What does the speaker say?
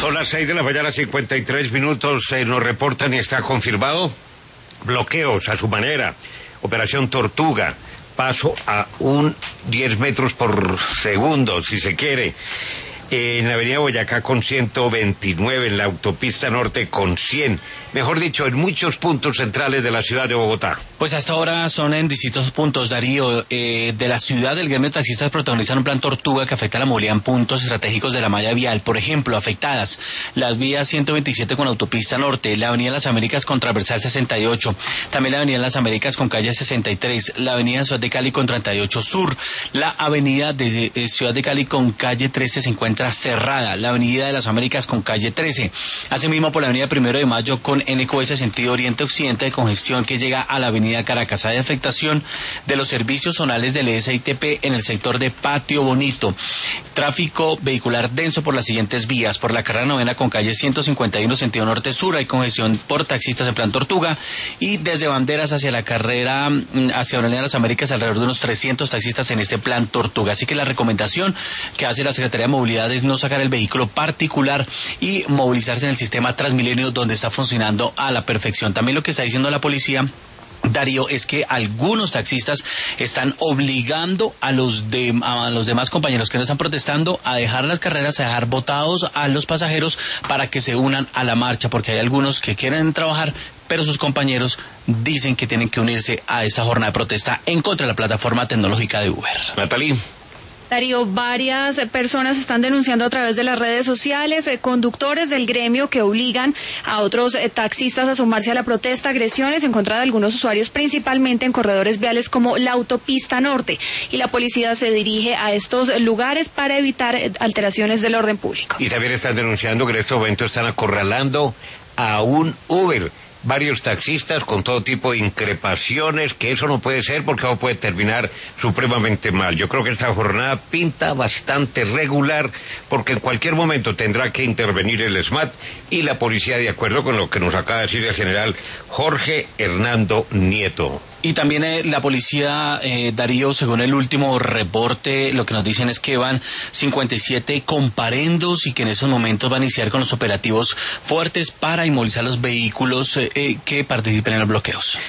Son las 6 de la mañana, 53 minutos. Nos reportan y está confirmado bloqueos a su manera. Operación Tortuga. Paso a 10 metros por segundo, si se quiere. En la avenida Boyacá con 129, en la autopista norte con 100. Mejor dicho, en muchos puntos centrales de la ciudad de Bogotá. Pues hasta ahora son en distintos puntos, Darío, de la ciudad. El gremio de taxistas protagonizan un plan Tortuga que afecta la movilidad en puntos estratégicos de la malla vial. Por ejemplo, afectadas las vías 127 con autopista norte, la avenida Las Américas con transversal 68, también la avenida Las Américas con calle 63, la avenida Ciudad de Cali con 38 sur, la avenida de Ciudad de Cali con calle 13 se encuentra cerrada, la avenida de Las Américas con calle 13, asimismo por la avenida 1 de Mayo con NQS sentido oriente-occidente de congestión que llega a la avenida Caracas. Hay afectación de los servicios zonales del SITP en el sector de Patio Bonito. Tráfico vehicular denso por las siguientes vías: por la carrera 9 con calle 151 sentido norte-sur, hay congestión por taxistas en plan Tortuga, y desde Banderas hacia la carrera, hacia Avenida de las Américas, alrededor de unos 300 taxistas en este plan Tortuga. Así que la recomendación que hace la Secretaría de Movilidad es no sacar el vehículo particular y movilizarse en el sistema Transmilenio, donde está funcionando a la perfección. También lo que está diciendo la policía, Darío, es que algunos taxistas están obligando a los demás compañeros que no están protestando a dejar las carreras, a dejar botados a los pasajeros para que se unan a la marcha, porque hay algunos que quieren trabajar, pero sus compañeros dicen que tienen que unirse a esta jornada de protesta en contra de la plataforma tecnológica de Uber. Natalie. Darío, varias personas están denunciando a través de las redes sociales, conductores del gremio que obligan a otros taxistas a sumarse a la protesta, agresiones en contra de algunos usuarios, principalmente en corredores viales como la autopista norte. Y la policía se dirige a estos lugares para evitar alteraciones del orden público. Y también están denunciando que en este momento están acorralando a un Uber. Varios taxistas con todo tipo de increpaciones, que eso no puede ser porque eso puede terminar supremamente mal. Yo creo que esta jornada pinta bastante regular porque en cualquier momento tendrá que intervenir el SMAT y la policía, de acuerdo con lo que nos acaba de decir el general Jorge Hernando Nieto. Y también la policía, Darío, según el último reporte, lo que nos dicen es que van 57 comparendos y que en esos momentos van a iniciar con los operativos fuertes para inmovilizar los vehículos que participen en los bloqueos.